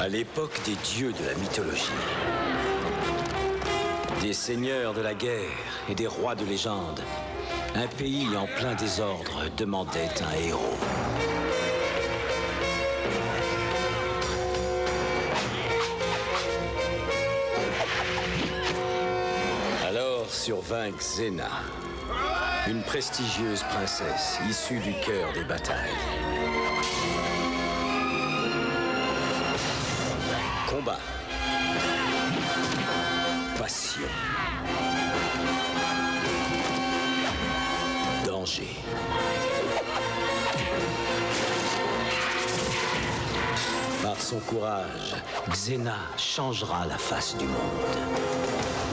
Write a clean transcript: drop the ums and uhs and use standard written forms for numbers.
À l'époque des dieux de la mythologie, des seigneurs de la guerre et des rois de légende, un pays en plein désordre demandait un héros. Alors survint Xena, une prestigieuse princesse issue du cœur des batailles. Combat, passion, danger. Par son courage, Xena changera la face du monde.